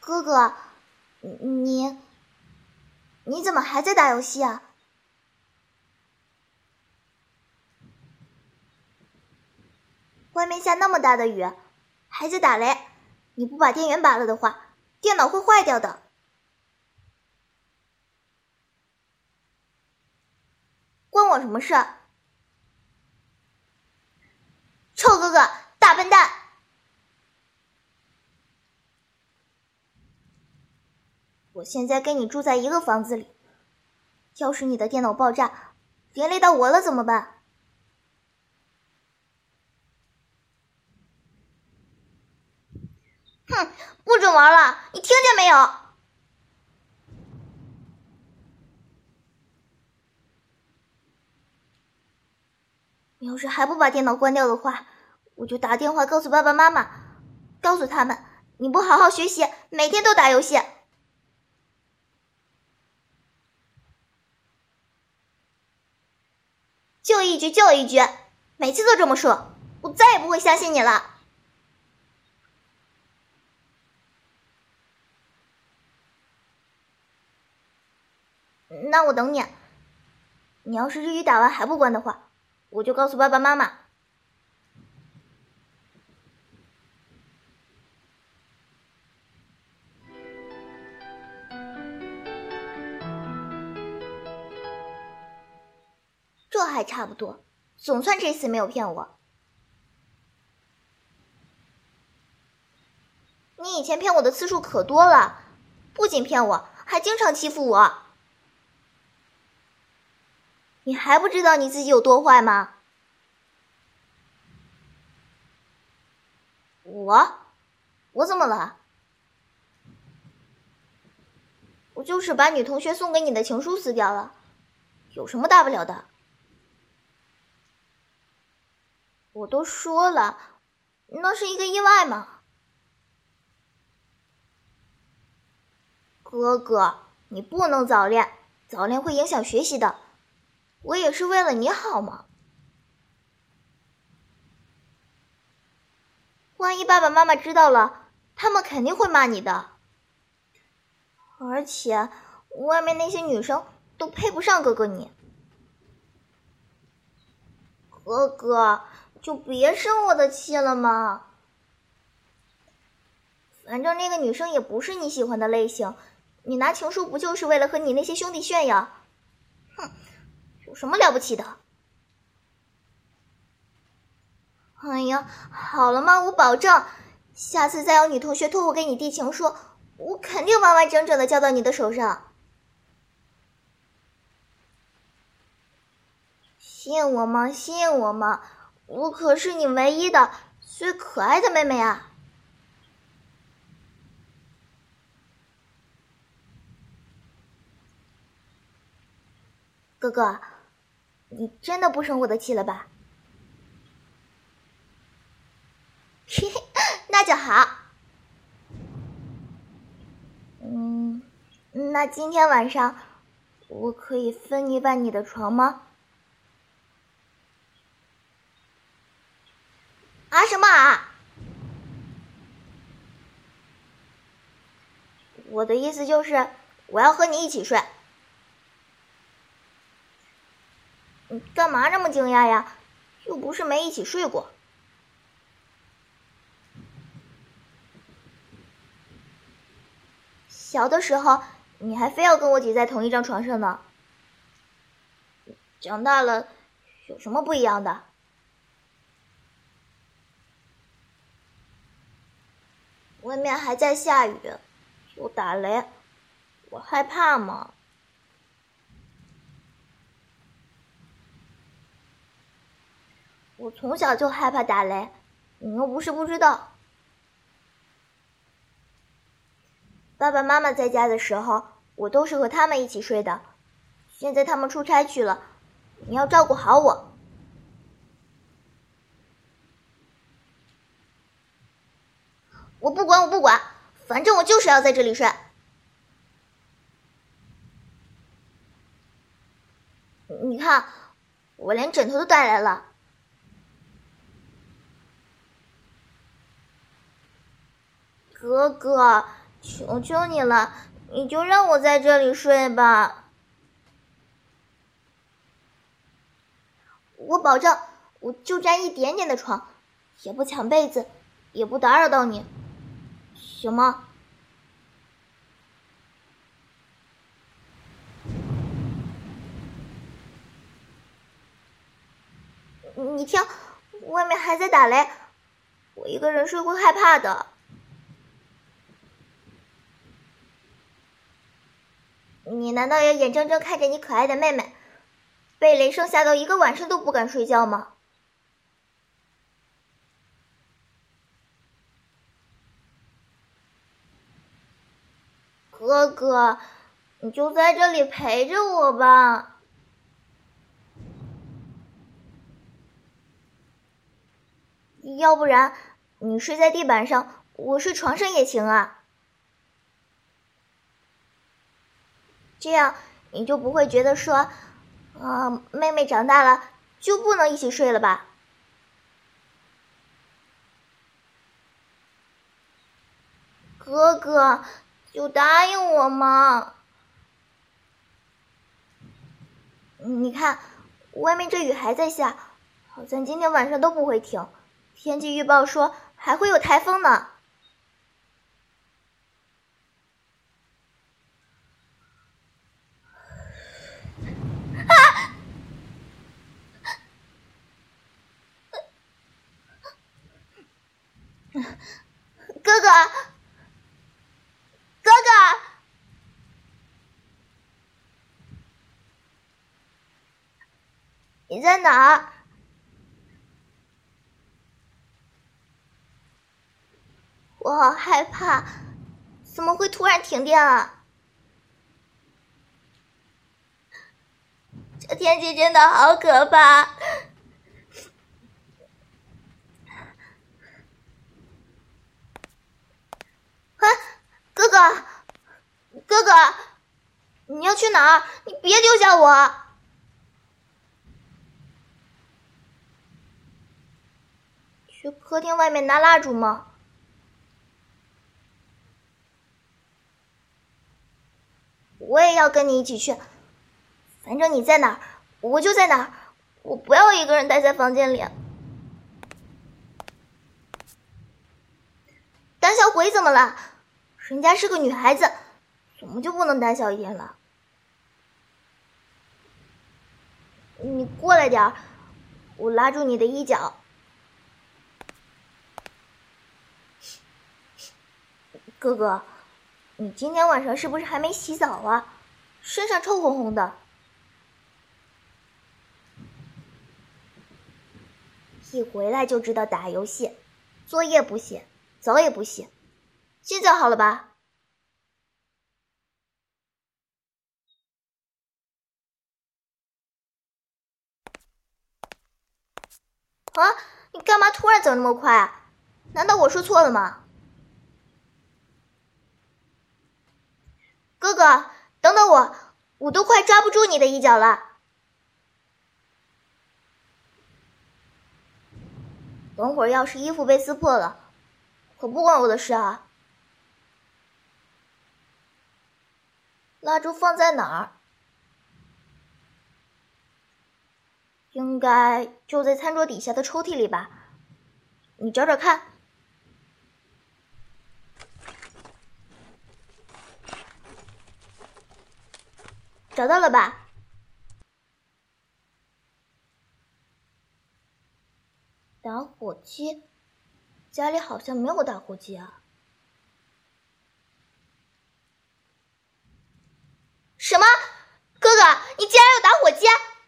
哥哥，你怎么还在打游戏啊？外面下那么大的雨，还在打雷，你不把电源拔了的话，电脑会坏掉的。关我什么事？臭哥哥，大笨蛋！我现在跟你住在一个房子里，要是你的电脑爆炸，连累到我了怎么办？哼，不准玩了，你听见没有？你要是还不把电脑关掉的话，我就打电话告诉爸爸妈妈，告诉他们你不好好学习，每天都打游戏。就一局就一局，每次都这么说，我再也不会相信你了。那我等你，你要是日语打完还不关的话，我就告诉爸爸妈妈。这还差不多，总算这次没有骗我。你以前骗我的次数可多了，不仅骗我，还经常欺负我。你还不知道你自己有多坏吗？我怎么了？我就是把女同学送给你的情书撕掉了，有什么大不了的？我都说了，那是一个意外嘛。哥哥，你不能早恋，早恋会影响学习的。我也是为了你好嘛。万一爸爸妈妈知道了，他们肯定会骂你的。而且，外面那些女生都配不上哥哥你。哥哥，就别生我的气了嘛。反正那个女生也不是你喜欢的类型，你拿情书不就是为了和你那些兄弟炫耀？哼，有什么了不起的？哎呀，好了吗？我保证，下次再有女同学托我给你递情书，我肯定完完整整的交到你的手上。信我吗？信我吗？我可是你唯一的最可爱的妹妹啊！哥哥，你真的不生我的气了吧？嘿嘿，那就好。那今天晚上我可以分一半你的床吗？啊什么啊？我的意思就是我要和你一起睡。你干嘛这么惊讶呀？又不是没一起睡过。小的时候你还非要跟我挤在同一张床上呢。长大了有什么不一样的？外面还在下雨，又打雷，我害怕嘛。我从小就害怕打雷，你又不是不知道。爸爸妈妈在家的时候，我都是和他们一起睡的。现在他们出差去了，你要照顾好我。我不管，我不管，反正我就是要在这里睡。你看，我连枕头都带来了。哥哥， 求求你了，你就让我在这里睡吧。我保证，我就占一点点的床，也不抢被子，也不打扰到你，行吗？你听，外面还在打雷，我一个人睡会害怕的。你难道要眼睁睁看着你可爱的妹妹被雷声吓到一个晚上都不敢睡觉吗？哥哥，你就在这里陪着我吧。要不然你睡在地板上，我睡床上也行啊。这样你就不会觉得说，妹妹长大了就不能一起睡了吧？哥哥，就答应我嘛！你看，外面这雨还在下，好像今天晚上都不会停。天气预报说还会有台风呢。哥哥，哥哥，你在哪儿？我好害怕，怎么会突然停电啊？这天气真的好可怕！哥哥，哥哥，你要去哪儿？你别丢下我！去客厅外面拿蜡烛吗？我也要跟你一起去，反正你在哪儿，我就在哪儿，我不要一个人待在房间里。胆小鬼怎么了？人家是个女孩子，怎么就不能胆小一点了？你过来点儿，我拉住你的衣角。哥哥，你今天晚上是不是还没洗澡啊？身上臭烘烘的。一回来就知道打游戏，作业不写，澡也不洗，现在好了吧？啊，你干嘛突然走那么快啊？难道我说错了吗？哥哥，等等我，我都快抓不住你的衣角了。等会儿要是衣服被撕破了，可不关我的事啊。蜡烛放在哪儿？应该就在餐桌底下的抽屉里吧。你找找看。找到了吧？打火机？家里好像没有打火机啊。什么？哥哥，你竟然有打火机？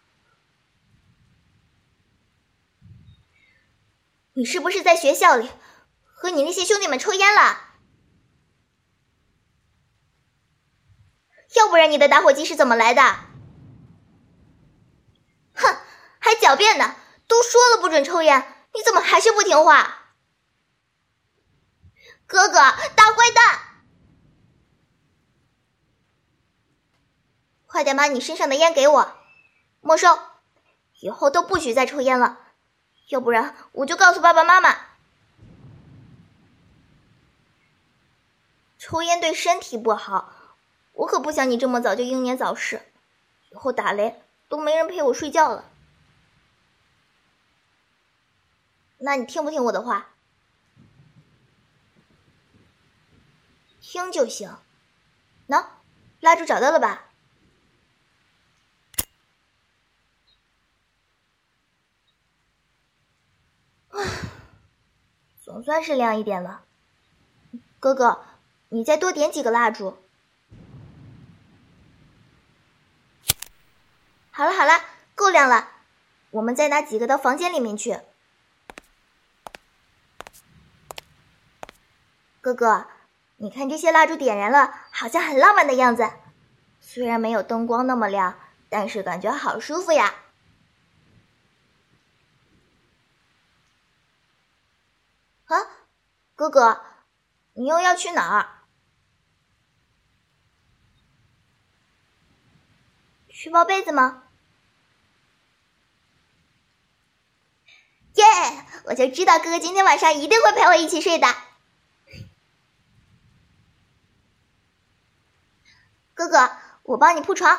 你是不是在学校里和你那些兄弟们抽烟了？要不然你的打火机是怎么来的？哼，还狡辩呢！都说了不准抽烟，你怎么还是不听话？哥哥，大坏蛋！快点把你身上的烟给我，没收！以后都不许再抽烟了，要不然我就告诉爸爸妈妈。 抽烟对身体不好，我可不想你这么早就英年早逝，以后打雷都没人陪我睡觉了。那你听不听我的话？听就行。喏，蜡烛找到了吧？总算是亮一点了。哥哥，你再多点几个蜡烛。好了好了，够亮了，我们再拿几个到房间里面去。哥哥，你看这些蜡烛点燃了，好像很浪漫的样子。虽然没有灯光那么亮，但是感觉好舒服呀。啊，哥哥，你又要去哪儿？去抱被子吗？耶！我就知道哥哥今天晚上一定会陪我一起睡的。哥哥，我帮你铺床。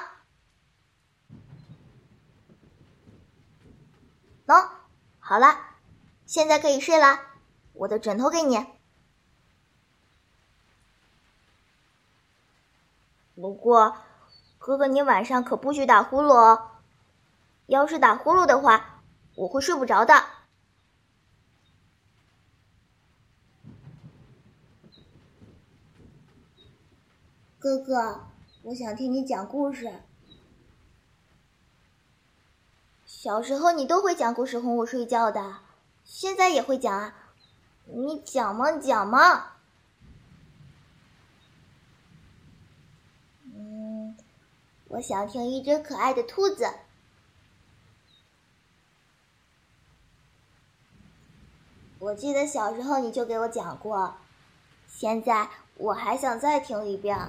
喏，好了，现在可以睡了。我的枕头给你。不过，哥哥你晚上可不许打呼噜哦。要是打呼噜的话，我会睡不着的。哥哥，我想听你讲故事。小时候你都会讲故事哄我睡觉的，现在也会讲啊。你讲嘛讲嘛。我想听一只可爱的兔子。我记得小时候你就给我讲过，现在我还想再听一遍。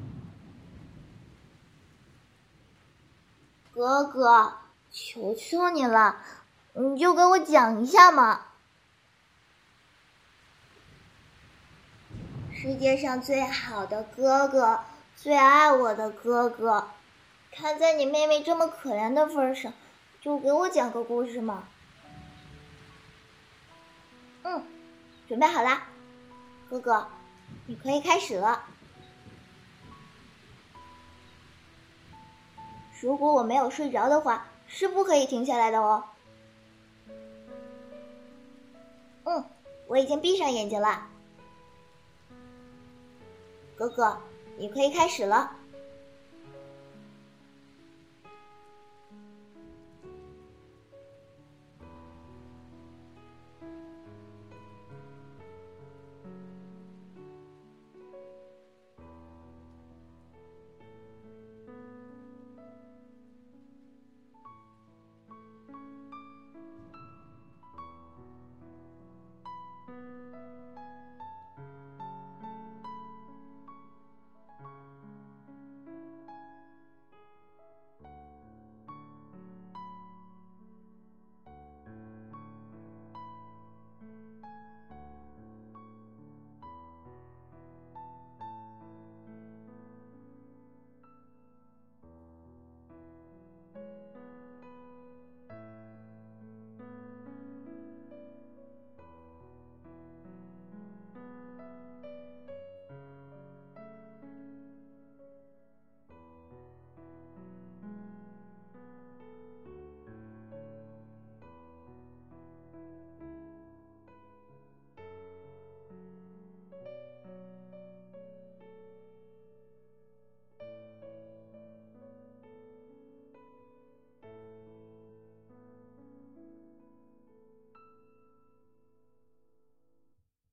哥哥，求求你了，你就给我讲一下嘛。世界上最好的哥哥，最爱我的哥哥，看在你妹妹这么可怜的份上，就给我讲个故事嘛。准备好啦，哥哥，你可以开始了。如果我没有睡着的话，是不可以停下来的哦。我已经闭上眼睛了。哥哥，你可以开始了。